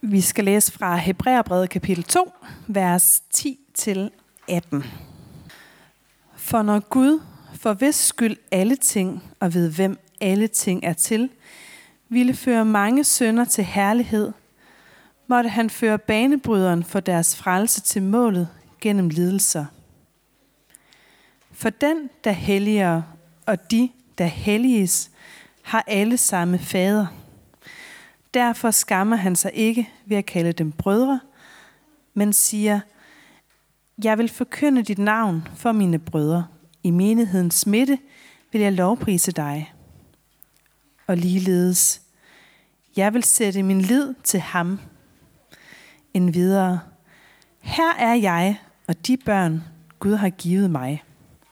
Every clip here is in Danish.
Vi skal læse fra Hebræerbrevet kapitel 2, vers 10-18. For når Gud, for hvis skyld alle ting og ved hvem alle ting er til, ville føre mange synder til herlighed, måtte han føre banebryderen for deres frelse til målet gennem lidelser. For den, der helliger, og de, der helliges, har alle samme fader. Derfor skammer han sig ikke ved at kalde dem brødre, men siger, jeg vil forkynde dit navn for mine brødre. I menighedens midte vil jeg lovprise dig. Og ligeledes, jeg vil sætte min lid til ham. Endvidere, her er jeg og de børn, Gud har givet mig.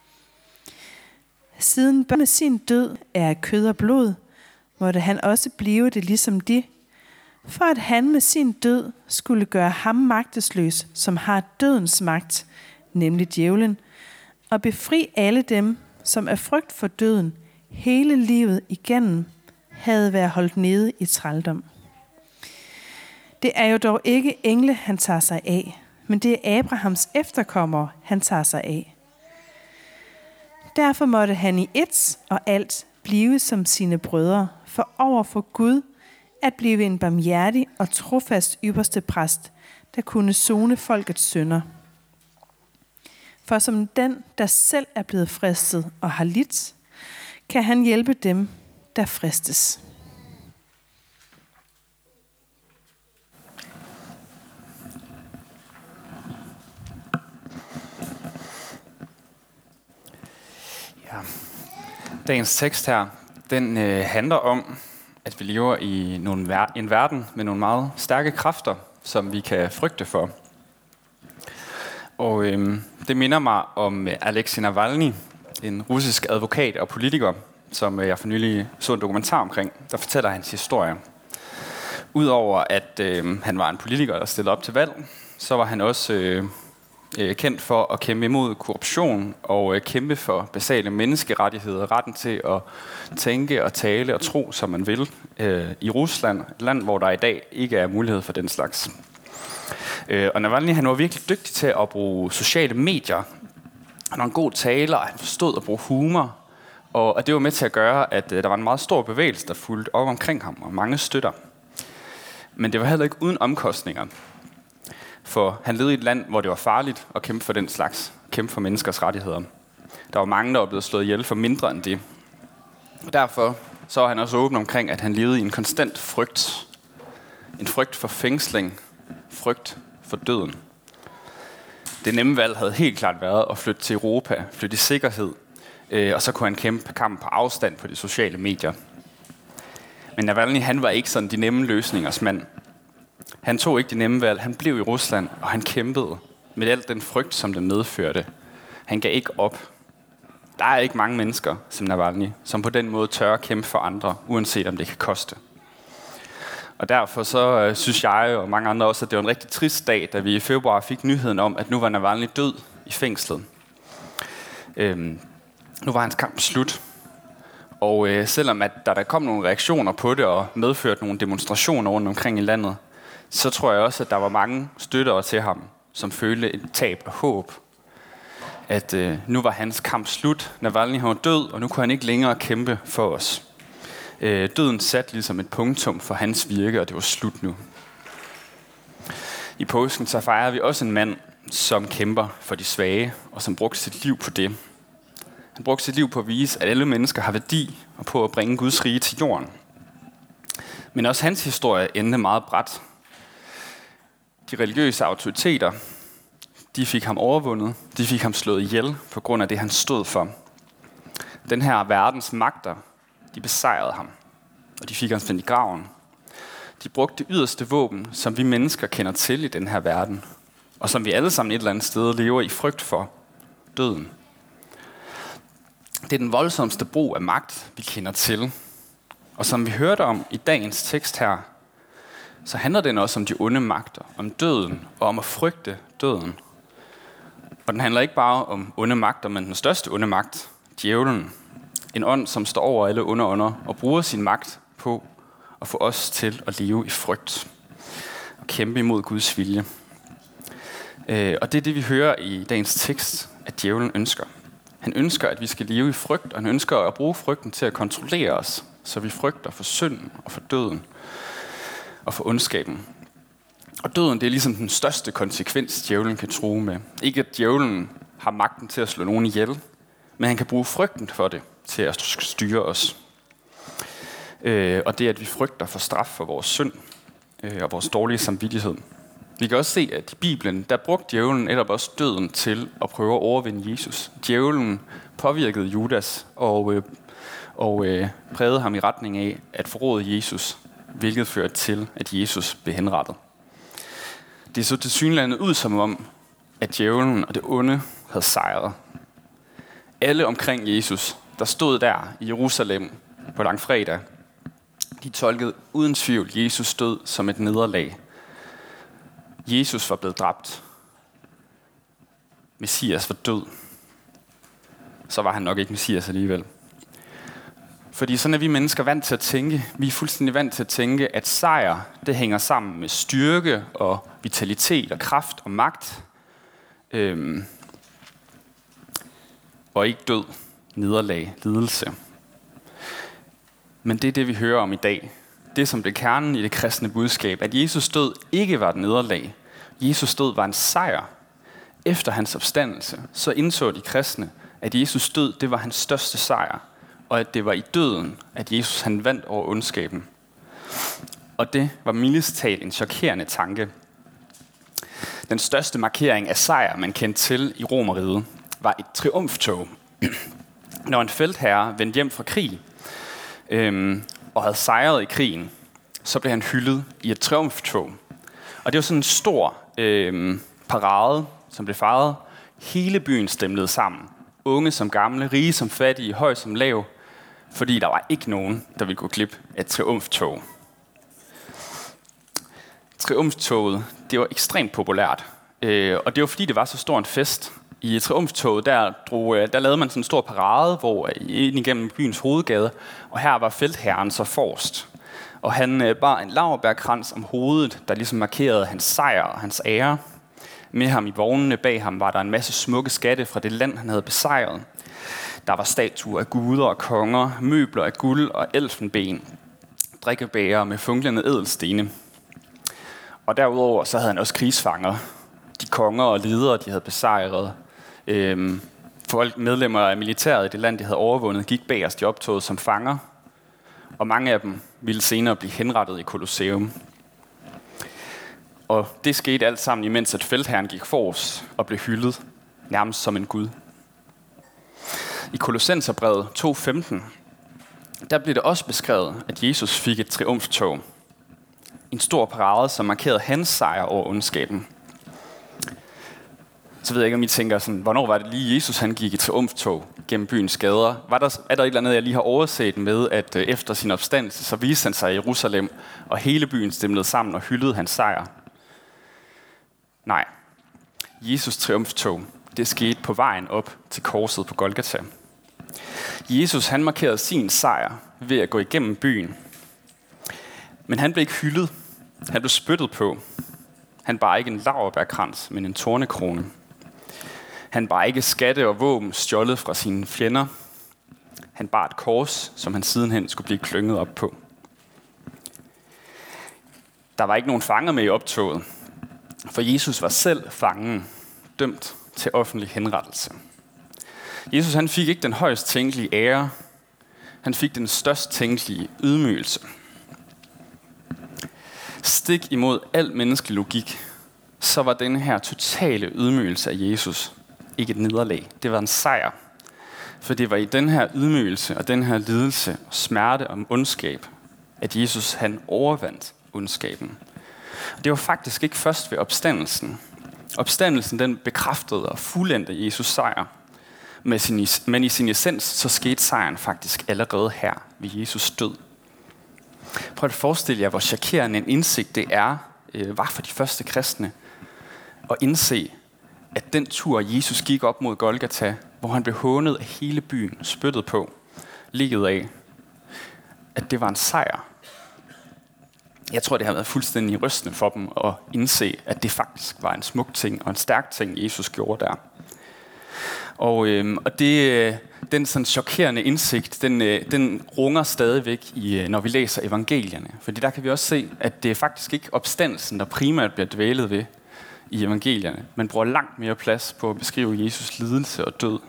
Siden børn med sin død er af kød og blod, måtte han også blive det ligesom de, for at han med sin død skulle gøre ham magtesløs, som har dødens magt, nemlig djævlen, og befri alle dem, som af frygt for døden hele livet igennem havde været holdt nede i trældom. Det er jo dog ikke engle, han tager sig af, men det er Abrahams efterkommere, han tager sig af. Derfor måtte han i ét og alt blive som sine brødre, for over for Gud at blive en barmhjertig og trofast ypperste præst, der kunne sone folkets synder. For som den, der selv er blevet fristet og har lidt, kan han hjælpe dem, der fristes. Ja. Dagens tekst her, den handler om, at vi lever i en verden med nogle meget stærke kræfter, som vi kan frygte for. Og det minder mig om Alexei Navalny, en russisk advokat og politiker, som jeg for nylig så en dokumentar omkring, der fortæller hans historie. Udover at han var en politiker, der stillede op til valg, så var han også kendt for at kæmpe imod korruption og kæmpe for basale menneskerettigheder, retten til at tænke og tale og tro, som man vil, i Rusland, et land, hvor der i dag ikke er mulighed for den slags. Og Navalny, han var virkelig dygtig til at bruge sociale medier. Han var en god taler, og han forstod at bruge humor, og det var med til at gøre, at der var en meget stor bevægelse, der fulgte op omkring ham, og mange støtter. Men det var heller ikke uden omkostninger. For han levede i et land, hvor det var farligt at kæmpe for den slags. Kæmpe for menneskers rettigheder. Der var mange, der var blevet slået ihjel for mindre end det. Og derfor så var han også åben omkring, at han levede i en konstant frygt. En frygt for fængsling. Frygt for døden. Det nemme valg havde helt klart været at flytte til Europa. Flytte i sikkerhed. Og så kunne han kæmpe kampen på afstand på de sociale medier. Men Navalny, han var ikke sådan de nemme løsningers mand. Han tog ikke de nemme valg, han blev i Rusland, og han kæmpede med alt den frygt, som det medførte. Han gav ikke op. Der er ikke mange mennesker, som Navalny, som på den måde tør at kæmpe for andre, uanset om det kan koste. Og derfor så synes jeg og mange andre også, at det var en rigtig trist dag, da vi i februar fik nyheden om, at nu var Navalny død i fængslet. Nu var hans kamp slut. Og selvom at der kom nogle reaktioner på det og medførte nogle demonstrationer rundt omkring i landet, så tror jeg også, at der var mange støttere til ham, som følte et tab af håb. At nu var hans kamp slut. Navalny var død, og nu kunne han ikke længere kæmpe for os. Døden satte ligesom et punktum for hans virke, og det var slut nu. I påsken så fejrer vi også en mand, som kæmper for de svage, og som brugte sit liv på det. Han brugte sit liv på at vise, at alle mennesker har værdi, og på at bringe Guds rige til jorden. Men også hans historie endte meget brat. De religiøse autoriteter, de fik ham overvundet, de fik ham slået ihjel på grund af det, han stod for. Den her verdens magter, de besejrede ham, og de fik ham sendt i graven. De brugte det yderste våben, som vi mennesker kender til i den her verden, og som vi alle sammen et eller andet sted lever i frygt for, døden. Det er den voldsomste brug af magt, vi kender til. Og som vi hørte om i dagens tekst her, så handler den også om de onde magter, om døden og om at frygte døden. Og den handler ikke bare om onde magter, men den største onde magt, djævlen. En ånd, som står over alle onde ånder og bruger sin magt på at få os til at leve i frygt. kæmpe imod Guds vilje. Og det er det, vi hører i dagens tekst, at djævlen ønsker. Han ønsker, at vi skal leve i frygt, og han ønsker at bruge frygten til at kontrollere os, så vi frygter for synden og for døden og for ondskaben. Og døden, det er ligesom den største konsekvens, djævlen kan true med. Ikke at djævlen har magten til at slå nogen ihjel, men han kan bruge frygten for det til at styre os. Og det er, at vi frygter for straf for vores synd og vores dårlige samvittighed. Vi kan også se, at i Bibelen, der brugte djævlen netop også døden til at prøve at overvinde Jesus. Djævlen påvirkede Judas og prægede ham i retning af at forråde Jesus, hvilket førte til, at Jesus blev henrettet. Det så tilsyneladende ud som om, at djævlen og det onde havde sejret. Alle omkring Jesus, der stod der i Jerusalem på langfredag, de tolkede uden tvivl Jesus død som et nederlag. Jesus var blevet dræbt. Messias var død. Så var han nok ikke Messias alligevel. Fordi sådan er vi mennesker vant til at tænke. Vi er fuldstændig vant til at tænke, at sejr, det hænger sammen med styrke og vitalitet og kraft og magt. Og ikke død, nederlag, lidelse. Men det er det, vi hører om i dag. Det som blev kernen i det kristne budskab, at Jesus død ikke var et nederlag. Jesus død var en sejr. Efter hans opstandelse, så indså de kristne, at Jesus død, det var hans største sejr. Og at det var i døden, at Jesus han vandt over ondskaben. Og det var mildest talt en chokerende tanke. Den største markering af sejr, man kendte til i Romerriget, var et triumftog. Når en feltherre vendte hjem fra krig og havde sejret i krigen, så blev han hyldet i et triumftog. Og det var sådan en stor parade, som blev fejret. Hele byen stemlede sammen. Unge som gamle, rige som fattige, høj som lav. Fordi der var ikke nogen, der ville gå glip af et triumftog. Triumftoget, det var ekstremt populært. Og det var fordi, det var så stor en fest. I triumftoget, der lavede man sådan en stor parade, hvor ind igennem byens hovedgade, og her var feltherren så forrest. Og han bar en laurbærkrans om hovedet, der ligesom markerede hans sejr og hans ære. Med ham i vognene bag ham var der en masse smukke skatte fra det land, han havde besejret. Der var statuer af guder og konger, møbler af guld og elfenben, drikkebæger med funklende ædelstene. Og derudover så havde han også krigsfanger. De konger og ledere, de havde besejret. Folk, medlemmer af militæret i det land, de havde overvundet, gik bagerst i optoget som fanger. Og mange af dem ville senere blive henrettet i Colosseum. Og det skete alt sammen, imens at feltherren gik forrest og blev hyldet nærmest som en gud. I Kolossenserbrevet 2:15, der blev det også beskrevet, at Jesus fik et triumftog. En stor parade, som markerede hans sejr over ondskaben. Så ved jeg ikke, om I tænker sådan, hvornår var det lige Jesus, han gik i triumftog gennem byens gader? Er der et eller andet, jeg lige har overset med, at efter sin opstandelse, så viste han sig i Jerusalem, og hele byen stemlede sammen og hyldede hans sejr? Nej. Jesus triumftog, det skete på vejen op til korset på Golgata. Jesus, han markerede sin sejr ved at gå igennem byen. Men han blev ikke hyldet. Han blev spyttet på. Han bar ikke en laurbærkrans, men en tornekrone. Han bar ikke skatte og våben stjålet fra sine fjender. Han bar et kors, som han sidenhen skulle blive klynget op på. Der var ikke nogen fanger med i optoget, for Jesus var selv fangen, dømt til offentlig henrettelse. Jesus, han fik ikke den højst tænkelige ære. Han fik den størst tænkelige ydmygelse. Stik imod al menneskelig logik, så var denne her totale ydmygelse af Jesus ikke et nederlag. Det var en sejr. For det var i den her ydmygelse og den her lidelse og smerte og ondskab, at Jesus han overvandt ondskaben. Og det var faktisk ikke først ved opstandelsen. Opstandelsen den bekræftede og fuldendte Jesus sejr. Men i sin essens så skete sejren faktisk allerede her ved Jesus død. Prøv at forestille jer, hvor chokerende en indsigt det var for de første kristne at indse, at den tur Jesus gik op mod Golgata, hvor han blev hånet af hele byen, spyttet på, ligget af, at det var en sejr. Jeg tror, det har været fuldstændig rystende for dem at indse, at det faktisk var en smuk ting og en stærk ting, Jesus gjorde der. Og den sådan chokerende indsigt, den runger stadigvæk, når vi læser evangelierne. Fordi der kan vi også se, at det er faktisk ikke opstandelsen, der primært bliver dvælet ved i evangelierne. Man bruger langt mere plads på at beskrive Jesus lidelse og død.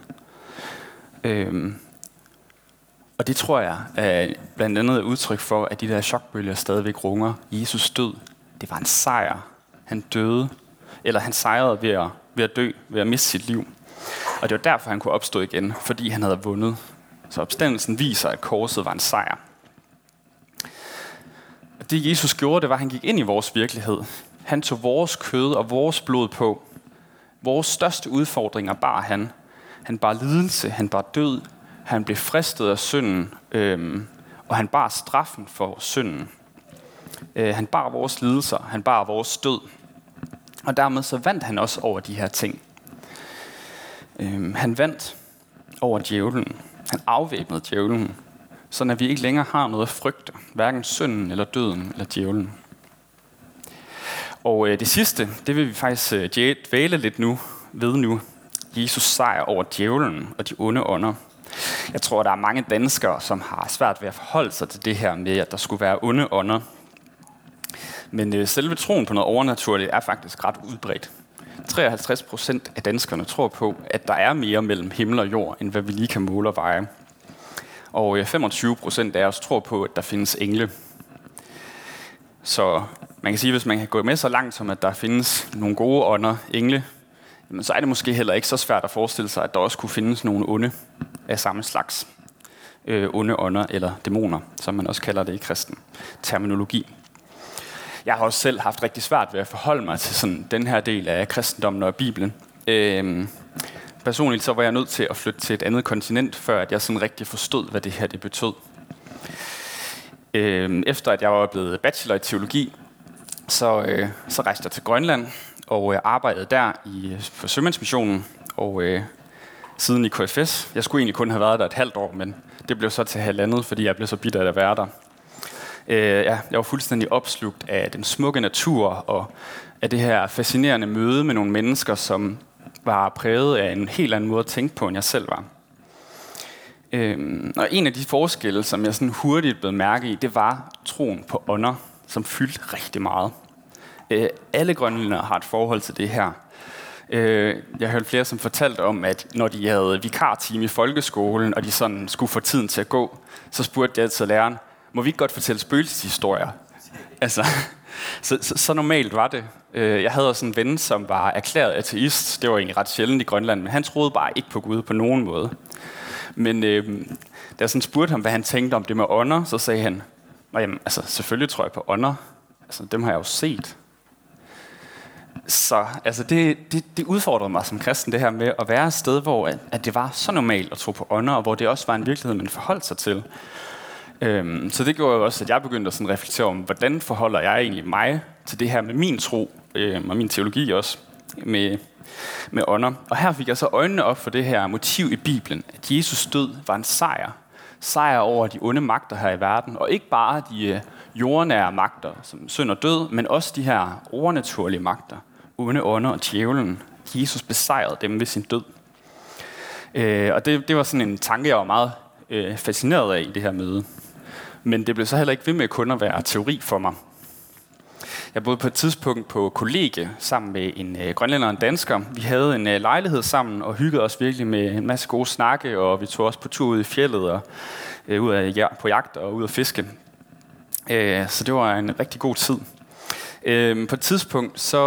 Og det tror jeg er blandt andet et udtryk for, at de der chokbølger stadigvæk runger. Jesus død, det var en sejr. Han døde, eller han sejrede ved at dø, ved at miste sit liv. Og det var derfor, han kunne opstå igen, fordi han havde vundet. Så opstandelsen viser, at korset var en sejr. Og det Jesus gjorde, det var, at han gik ind i vores virkelighed. Han tog vores kød og vores blod på. Vores største udfordringer bar han. Han bar lidelse, han bar død, han blev fristet af synden, og han bar straffen for synden. Han bar vores lidelser, han bar vores død. Og dermed så vandt han også over de her ting. Han vandt over djævlen. Han afvæbnede djævlen, så at vi ikke længere har noget at frygte, hverken synden eller døden eller djævlen. Og det sidste, det vil vi faktisk dvæle lidt ved nu. Jesus sejr over djævlen og de onde ånder. Jeg tror, der er mange danskere, som har svært ved at forholde sig til det her med, at der skulle være onde ånder. Men selve troen på noget overnaturligt er faktisk ret udbredt. 53% af danskerne tror på, at der er mere mellem himmel og jord, end hvad vi lige kan måle og veje. Og 25% af os tror på, at der findes engle. Så man kan sige, at hvis man kan gå med så langt som, at der findes nogle gode ånder, engle, jamen, så er det måske heller ikke så svært at forestille sig, at der også kunne findes nogle onde af samme slags. Onde ånder eller dæmoner, som man også kalder det i kristen terminologi. Jeg har også selv haft rigtig svært ved at forholde mig til sådan den her del af kristendommen og Bibelen. Personligt så var jeg nødt til at flytte til et andet kontinent, før at jeg sådan rigtig forstod, hvad det her det betød. Efter at jeg var blevet bachelor i teologi, så rejste jeg til Grønland og arbejdede der for Sømandsmissionen og siden i KFS. Jeg skulle egentlig kun have været der et halvt år, men det blev så til 1,5, fordi jeg blev så bitter af at være der. Jeg var fuldstændig opslugt af den smukke natur og af det her fascinerende møde med nogle mennesker, som var præget af en helt anden måde at tænke på, end jeg selv var. Og en af de forskelle, som jeg sådan hurtigt blev mærke i, det var troen på ånder, som fyldte rigtig meget. Alle grønlændere har et forhold til det her. Jeg hørte flere, som fortalte om, at når de havde vikartime i folkeskolen, og de sådan skulle få tiden til at gå, så spurgte jeg altid læreren, må vi ikke godt fortælle spøgelseshistorier? Altså, så normalt var det. Jeg havde også en ven, som var erklæret ateist. Det var egentlig ret sjældent i Grønland, men han troede bare ikke på Gud på nogen måde. Men da jeg sådan spurgte ham, hvad han tænkte om det med ånder, så sagde han, jamen, altså, selvfølgelig tror jeg på ånder. Altså, dem har jeg jo set. Så altså, det udfordrede mig som kristen, det her med at være et sted, hvor at det var så normalt at tro på ånder, og hvor det også var en virkelighed, man forholdt sig til. Så det gjorde jo også, at jeg begyndte at sådan reflektere om, hvordan forholder jeg egentlig mig til det her med min tro, og min teologi også, med ånder. Og her fik jeg så øjnene op for det her motiv i Bibelen, at Jesus død var en sejr. Sejr over de onde magter her i verden, og ikke bare de jordnære magter, som synd og død, men også de her overnaturlige magter, onde ånder og djævlen. Jesus besejrede dem ved sin død. Og det var sådan en tanke, jeg var meget fascineret af i det her møde. Men det blev så heller ikke ved med kun at være teori for mig. Jeg boede på et tidspunkt på kollegie sammen med en grønlænder og en dansker. Vi havde en lejlighed sammen og hyggede os virkelig med en masse gode snakke, og vi tog også på tur ud i fjeldet og på jagt og ud at fiske. Så det var en rigtig god tid. På et tidspunkt så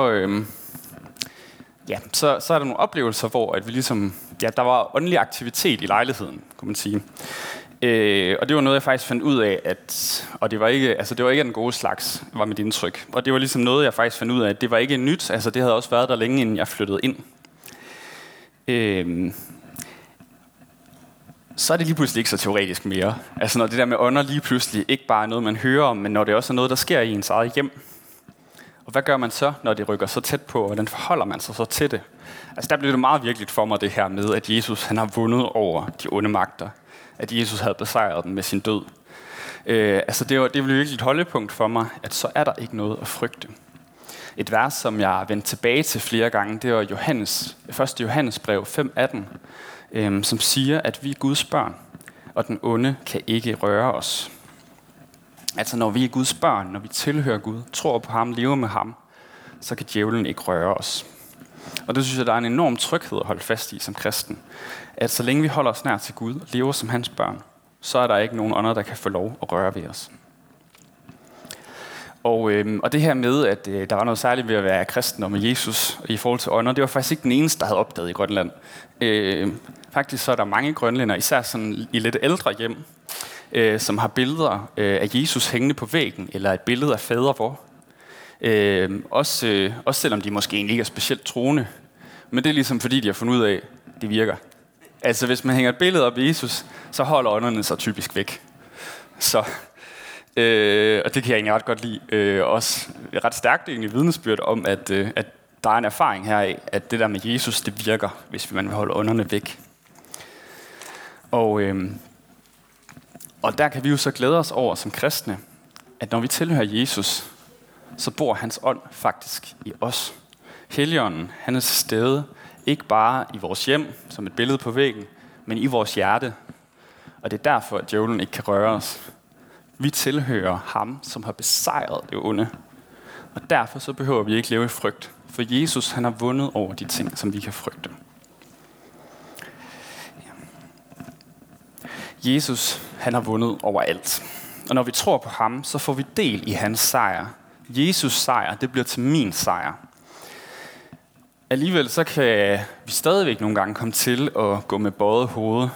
er der nogle oplevelser, hvor at vi ligesom, der var åndelig aktivitet i lejligheden, kunne man sige. Og det var noget, jeg faktisk fandt ud af, og det var ikke den gode slags, var mit indtryk. Og det var ligesom noget, jeg faktisk fandt ud af, at det var ikke nyt. Altså det havde også været der længe, inden jeg flyttede ind. Så er det lige pludselig ikke så teoretisk mere. Altså når det der med ånder lige pludselig ikke bare er noget, man hører om, men når det også er noget, der sker i ens eget hjem. Og hvad gør man så, når det rykker så tæt på, og hvordan forholder man sig så til det? Altså der blev det meget virkeligt for mig, det her med, at Jesus han har vundet over de onde magter. At Jesus havde besejret dem med sin død. Det blev virkelig et holdepunkt for mig, at så er der ikke noget at frygte. Et vers, som jeg har vendt tilbage til flere gange, det var 1. Johannesbrev 5:18, som siger, at vi er Guds børn, og den onde kan ikke røre os. Altså når vi er Guds børn, når vi tilhører Gud, tror på ham, lever med ham, så kan djævlen ikke røre os. Og det synes jeg, der er en enorm tryghed at holde fast i som kristen. At så længe vi holder os nær til Gud, lever som hans børn, så er der ikke nogen ånder, der kan få lov at røre ved os. Og det her med, at der var noget særligt ved at være kristen og med Jesus i forhold til ånder, det var faktisk ikke den eneste, der havde opdaget i Grønland. Faktisk så er der mange grønlændere, især sådan i lidt ældre hjem, som har billeder af Jesus hængende på væggen, eller et billede af fader vor. Også selvom de måske egentlig ikke er specielt troende. Men det er ligesom fordi, de har fundet ud af, at det virker. Altså hvis man hænger et billede op af Jesus, så holder ånderne sig typisk væk. Så, og det kan jeg egentlig ret godt lide. Også ret stærkt egentlig vidnesbyrd om, at der er en erfaring her af, at det der med Jesus, det virker, hvis man vil holde ånderne væk. Og der kan vi jo så glæde os over som kristne, at når vi tilhører Jesus, så bor hans ånd faktisk i os. Helligånden, han er til stede, ikke bare i vores hjem, som et billede på væggen, men i vores hjerte. Og det er derfor, at djævlen ikke kan røre os. Vi tilhører ham, som har besejret det onde. Og derfor så behøver vi ikke leve i frygt, for Jesus, han har vundet over de ting, som vi kan frygte. Jesus, han har vundet over alt. Og når vi tror på ham, så får vi del i hans sejr. Jesus sejr, det bliver til min sejr. Alligevel så kan vi stadigvæk nogle gange komme til at gå med bøjet hoved.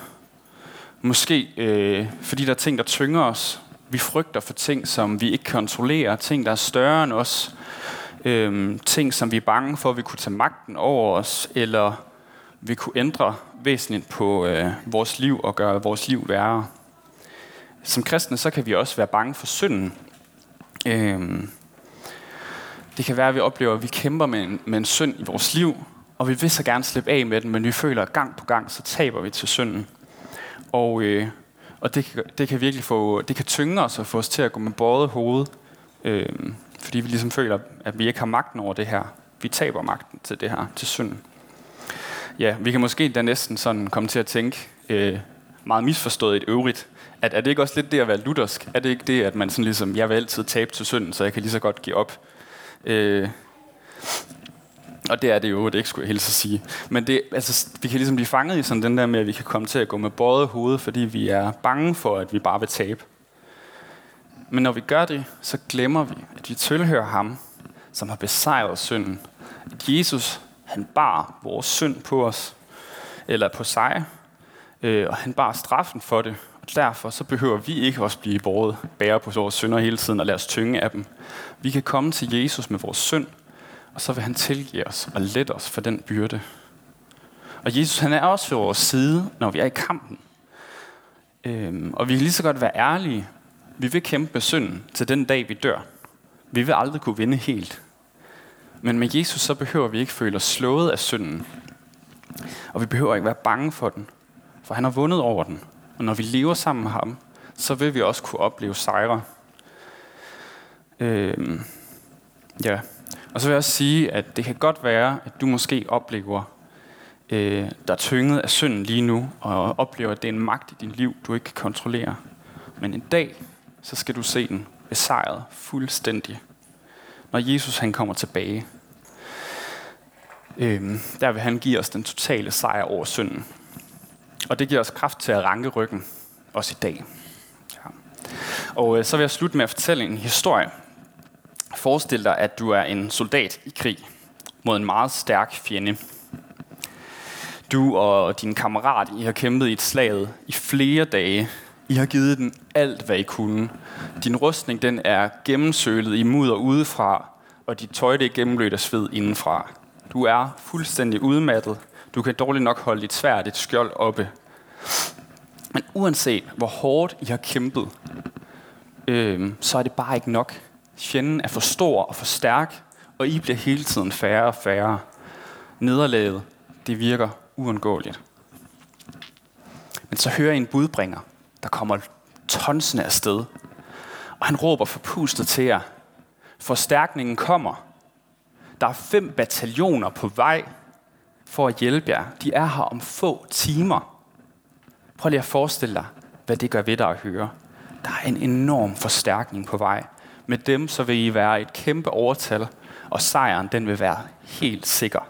Måske fordi der er ting, der tynger os. Vi frygter for ting, som vi ikke kontrollerer. Ting, der er større end os. Ting, som vi er bange for, at vi kunne tage magten over os. Eller vi kunne ændre væsentligt på vores liv og gøre vores liv værre. Som kristne, så kan vi også være bange for synden. Det kan være, at vi oplever, at vi kæmper med en synd i vores liv, og vi vil så gerne slippe af med den, men vi føler, at gang på gang, så taber vi til synden. Og det kan virkelig det kan tynge os og få os til at gå med bøjet hoved, fordi vi ligesom føler, at vi ikke har magten over det her. Vi taber magten til det her, til synden. Ja, vi kan måske da næsten sådan komme til at tænke, meget misforstået et øvrigt, at er det ikke også lidt det at være luthersk? Er det ikke det, at man sådan ligesom, jeg vil altid tabe til synden, så jeg kan lige så godt give op? Og det er det jo, det ikke skulle jeg hilse at sige. Men det, altså, vi kan ligesom blive fanget i sådan den der med, at vi kan komme til at gå med bøjet hoved, fordi vi er bange for, at vi bare vil tabe. Men når vi gør det, så glemmer vi, at vi tilhører ham, som har besejret synden. At Jesus, han bar vores synd på os, eller på sig, og han bar straffen for det. Og derfor så behøver vi ikke også blive bære på vores synder hele tiden og lade os tynge af dem. Vi kan komme til Jesus med vores synd, og så vil han tilgive os og lette os for den byrde. Og Jesus, han er også ved vores side, når vi er i kampen. Og vi kan lige så godt være ærlige. Vi vil kæmpe med synden til den dag, vi dør. Vi vil aldrig kunne vinde helt. Men med Jesus, så behøver vi ikke føle os slået af synden. Og vi behøver ikke være bange for den, for han har vundet over den. Og når vi lever sammen med ham, så vil vi også kunne opleve sejre. Ja. Og så vil jeg også sige, at det kan godt være, at du måske oplever, der er tynget af synden lige nu, og oplever, at det er en magt i dit liv, du ikke kan kontrollere. Men en dag, så skal du se den besejret fuldstændig. Når Jesus han kommer tilbage, der vil han give os den totale sejr over synden. Og det giver os kraft til at ranke ryggen, også i dag. Ja. Og så vil jeg slutte med at fortælle en historie. Forestil dig, at du er en soldat i krig mod en meget stærk fjende. Du og din kammerat, I har kæmpet i et slag i flere dage. I har givet den alt, hvad I kunne. Din rustning den er gennemsølet i mudder udefra, og dit tøj det er gennemblødt af sved indenfra. Du er fuldstændig udmattet. Du kan dårligt nok holde dit sværd og dit skjold oppe. Men uanset hvor hårdt I har kæmpet, så er det bare ikke nok. Fjenden er for stor og for stærk, og I bliver hele tiden færre og færre. Nederlaget, det virker uundgåeligt. Men så hører I en budbringer, der kommer tonsende afsted. Og han råber forpustet til jer. Forstærkningen kommer. Der er 5 bataljoner på vej for at hjælpe jer. De er her om få timer. Prøv lige at forestille dig, hvad det gør ved dig at høre. Der er en enorm forstærkning på vej. Med dem så vil I være et kæmpe overtal, og sejren den vil være helt sikker.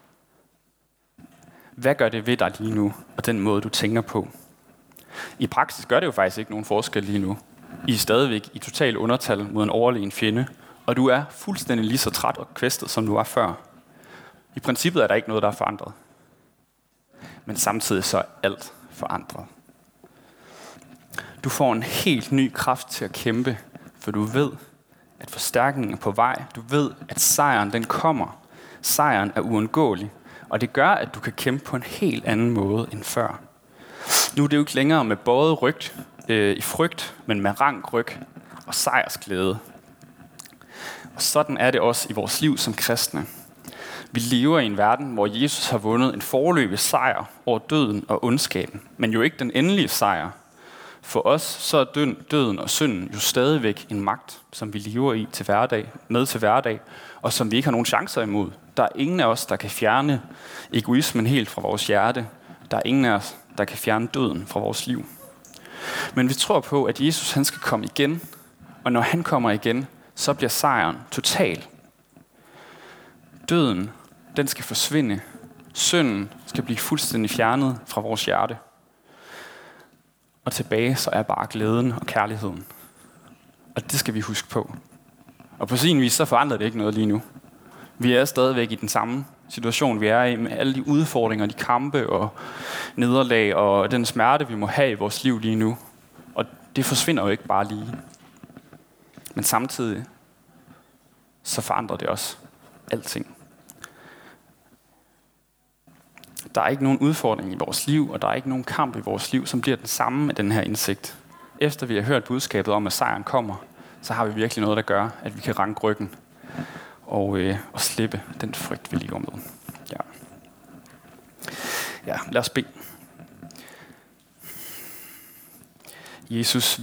Hvad gør det ved dig lige nu, og den måde du tænker på? I praksis gør det jo faktisk ikke nogen forskel lige nu. I er stadigvæk i total undertal mod en overlegen fjende, og du er fuldstændig lige så træt og kvæstet, som du var før. I princippet er der ikke noget, der er forandret. Men samtidig så er alt forandret. Du får en helt ny kraft til at kæmpe, for du ved, at forstærkningen er på vej. Du ved, at sejren den kommer. Sejren er uundgåelig, og det gør, at du kan kæmpe på en helt anden måde end før. Nu er det jo ikke længere med bøjet ryg i frygt, men med rank ryg og sejrsglæde. Og sådan er det også i vores liv som kristne. Vi lever i en verden, hvor Jesus har vundet en foreløbig sejr over døden og ondskaben, men jo ikke den endelige sejr. For os så er døden og synden jo stadigvæk en magt, som vi lever i til hverdag, og som vi ikke har nogen chancer imod. Der er ingen af os, der kan fjerne egoismen helt fra vores hjerte. Der er ingen af os, der kan fjerne døden fra vores liv. Men vi tror på, at Jesus han skal komme igen, og når han kommer igen, så bliver sejren total. Døden, den skal forsvinde. Synden skal blive fuldstændig fjernet fra vores hjerte. Og tilbage så er bare glæden og kærligheden. Og det skal vi huske på. Og på sin vis så forandrer det ikke noget lige nu. Vi er stadigvæk i den samme situation, vi er i med alle de udfordringer, de kampe og nederlag og den smerte, vi må have i vores liv lige nu. Og det forsvinder jo ikke bare lige. Men samtidig så forandrer det også alting. Der er ikke nogen udfordring i vores liv, og der er ikke nogen kamp i vores liv, som bliver den samme med den her indsigt. Efter vi har hørt budskabet om, at sejren kommer, så har vi virkelig noget, der gør, at vi kan ranke ryggen og slippe den frygt, vi lever med. Ja, lad os bede. Jesus,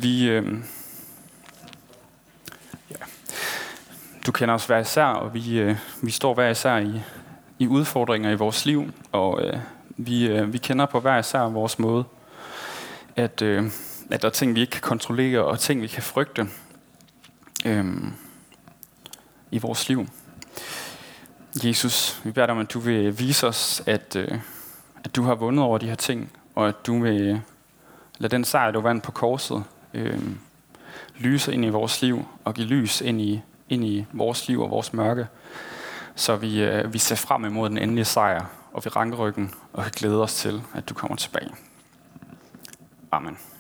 du kender os hver især, og vi står hver især i udfordringer i vores liv, og vi kender på hver især vores måde, at der er ting, vi ikke kan kontrollere, og ting, vi kan frygte i vores liv. Jesus, vi beder dig om, at du vil vise os, at du har vundet over de her ting, og at du vil lade den sejr, du vandt på korset, lyse ind i vores liv, og give lys ind i vores liv og vores mørke, så vi ser frem imod den endelige sejr, og vi ranker ryggen og kan glæde os til, at du kommer tilbage. Amen.